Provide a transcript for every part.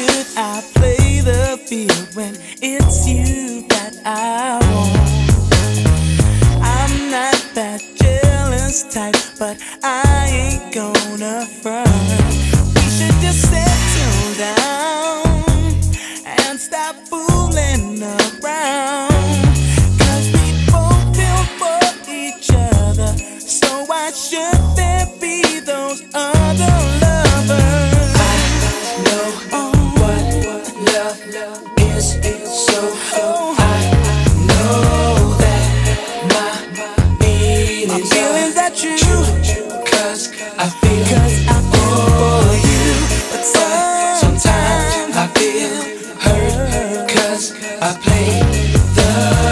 should I play the field when it's you that I want? I'm not that jealous type, but I ain't gonna front. We should just settle down and stop fooling around. 'Cause we both feel for each other, so why should there be those other lovers? I know what love is, so I know that my feelings are true. 'Cause I feel for you, but sometimes I feel hurt 'cause I play the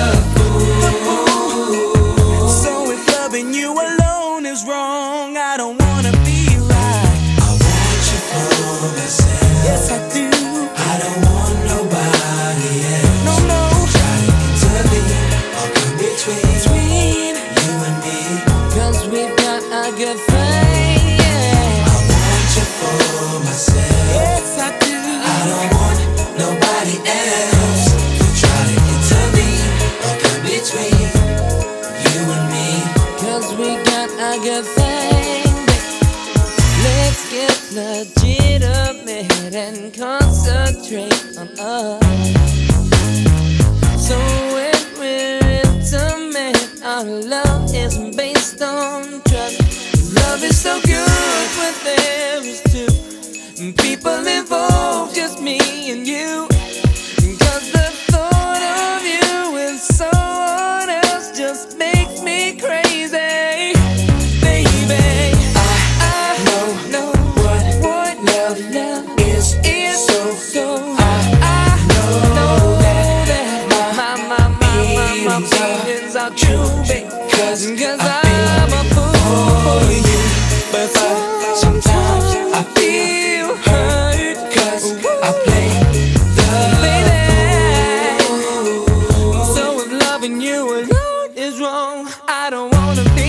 fool. So if loving you alone is wrong, I don't wanna be right. I want you for myself. Yes, I do. I don't want nobody else. No. Try to intervene or come between you and me. 'Cause we've got a good thing, yeah. I want you for myself. Yes, I do. I don't want nobody else to try to intervene or come between you and me. 'Cause we got a good thing. Let's get legitimate and concentrate on us. So when we're intimate, our love is based on trust. Love is so good when there is two people involved, just me and you. 'Cause the thought of you with someone else just makes me crazy, baby. I know what love is, so I know that my feelings are true, baby. 'Cause I'm a fool for you, but sometimes I feel hurt 'cause I play the fool. So if loving you alone is wrong, I don't wanna be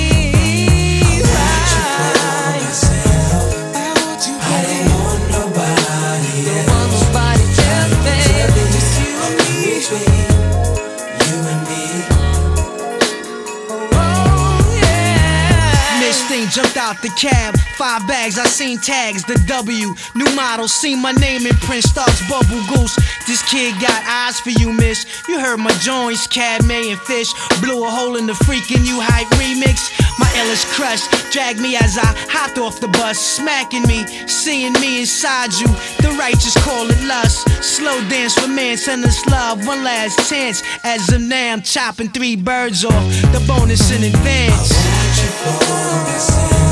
right. I don't want nobody else. Nobody just me, just you and me. Between you and me. Oh yeah. Miss Thing jumped out the cab, 5 bags, I seen tags, the W, new model, seen my name in print, stars, bubble goose. This kid got eyes for you, miss. You heard my joints, Cad, May, and Fish. Blew a hole in the freaking you hype remix. My illest crush dragged me as I hopped off the bus, smacking me, seeing me inside you. The righteous call it lust. Slow dance for man, send us love, one last chance. As of now, I'm chopping 3 birds off, the bonus in advance. I want you for myself.